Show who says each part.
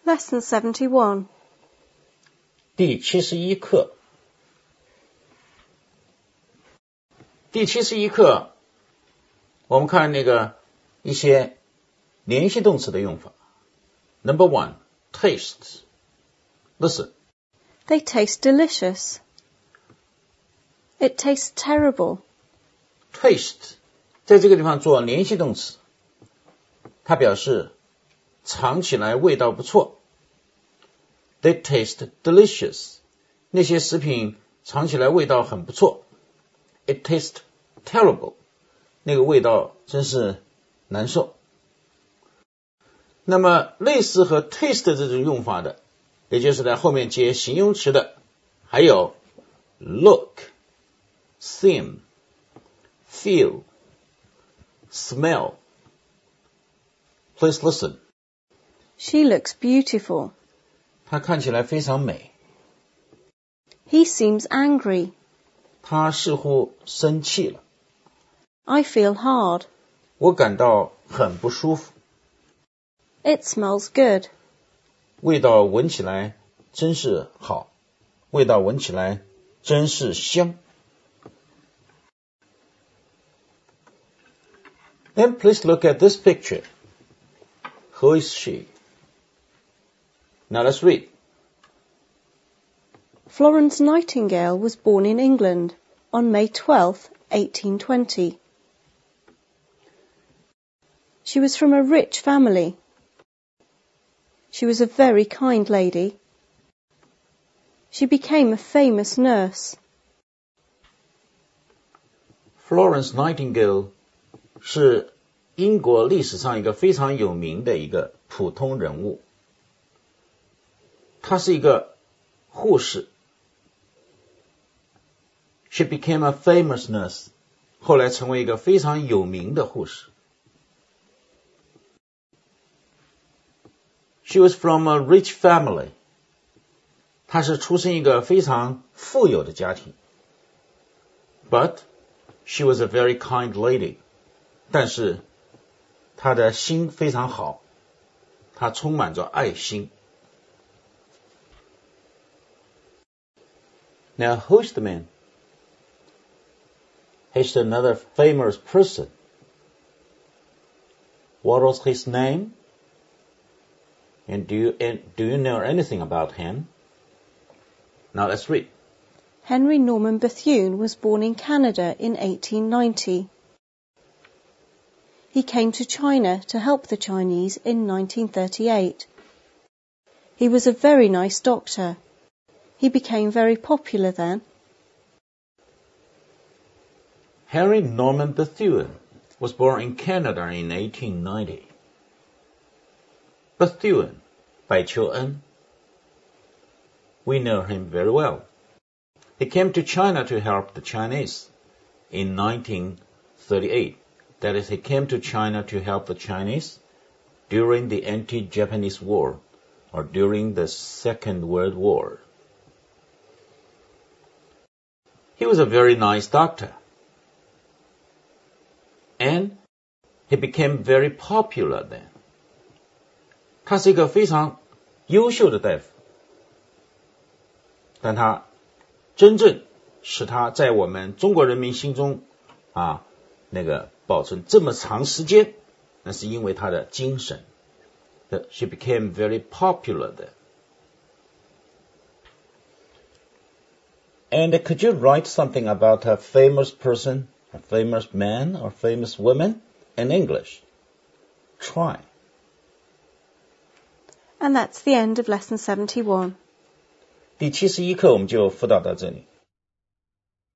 Speaker 1: Lesson 71.
Speaker 2: 第71课。第71课，我们看那个一些联系动词的用法。Number 1, taste. Listen.
Speaker 1: They taste delicious. It tastes terrible.
Speaker 2: Taste 在这个地方做联系动词，它表示尝起来味道不错。They taste delicious. 那些食品尝起来味道很不错。It tastes terrible. 那个味道真是难受。那么类似和 taste 这种用法的，也就是在后面接形容词的，还有 look, seem, feel, smell. Please listen.
Speaker 1: She looks beautiful.
Speaker 2: 她看起来非常美。
Speaker 1: He seems angry.
Speaker 2: 他似乎生气了。
Speaker 1: I feel hard.
Speaker 2: 我感到很不舒服。
Speaker 1: It smells good.
Speaker 2: 味道闻起来真是好，味道闻起来真是香。Then please look at this picture. Who is she? Now let's read.
Speaker 1: Florence Nightingale was born in England on May 12, 1820. She was from a rich family. She was a very kind lady. She became a famous nurse.
Speaker 2: Florence Nightingale 是英国历史上一个非常有名的一个普通人物。她是一个护士。She became a famous nurse. 后来成为一个非常有名的护士。She was from a rich family. 她是出身一个非常富有的家庭。But she was a very kind lady. 但是她的心非常好，她充满着爱心。Now, who's the man? He's another famous person. What was his name? And do you know anything about him? Now let's read.
Speaker 1: Henry Norman Bethune was born in Canada in 1890. He came to China to help the Chinese in 1938. He was a very nice doctor. He became very popular then.
Speaker 2: Henry Norman Bethune was born in Canada in 1890. Bethune, 百求恩. We know him very well. He came to China to help the Chinese in 1938. That is, he came to China to help the Chinese during the anti-Japanese war or during the Second World War. He was a very nice doctor. And he became very popular then. 他是一个非常优秀的大夫，但他真正使他在我们中国人民心中保存这么长时间，那是因为他的精神。She became very popular then. And could you write something about a famous person, a famous man, or famous woman in English? Try.
Speaker 1: And that's the end of Lesson 71.
Speaker 2: 第71课我们就辅导到这里。